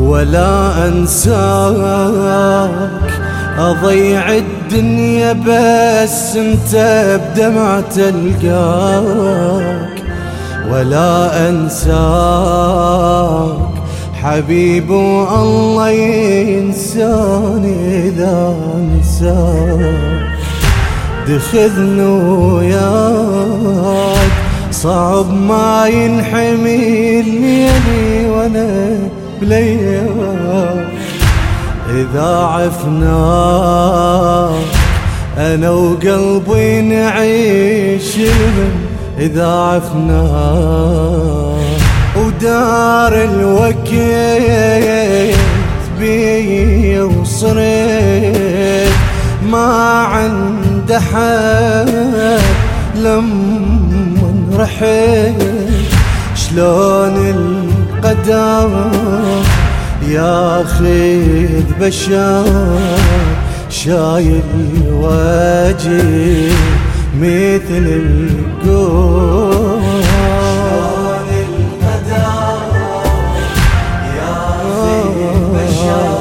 ولا أنساك، أضيع الدنيا بس انت بدمعة تلقاك. ولا أنساك حبيب والله ينساني إذا أنساك. دخذني وياك صعب ما ينحمي الليلي وانا بلياك. إذا عفناك أنا وقلبي نعيش إذا عفناك. ودار الوقت بي وصرت ما عند حد لما رحت. شلون القدر ياخذ بشر شايل وجه مثل القوم. شلون القدر ياخذ بشر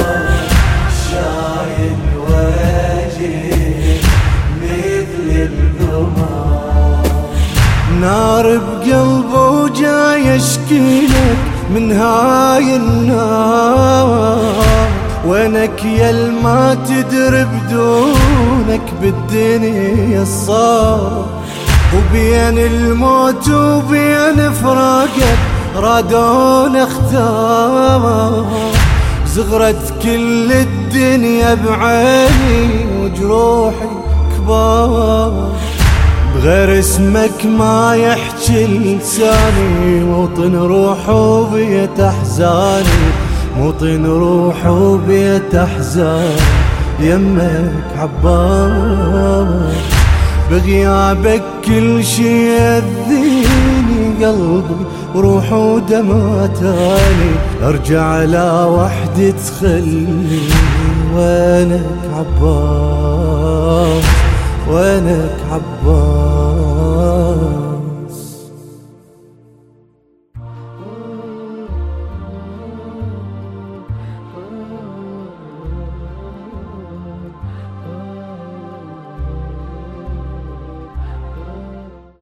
شايل وجه مثل القمر. نار بقلبه وجاي اشكيلك من هاي النار. وينك يا ما تدري بدونك بالدنيا صار. وبين الموت وبين فراقك رادون اختار. زغرت كل الدنيا بعيني وجروحي كبار. بغير اسمك ما يحكي لساني. موطن روح وبيت احزاني. موطن روح وبيت احزاني. يمك عباس بغيابك كل شي يأذيني. قلبي وروح ودماتاني. ارجع لا وحدة تخلي وينك عباس وينك عباس.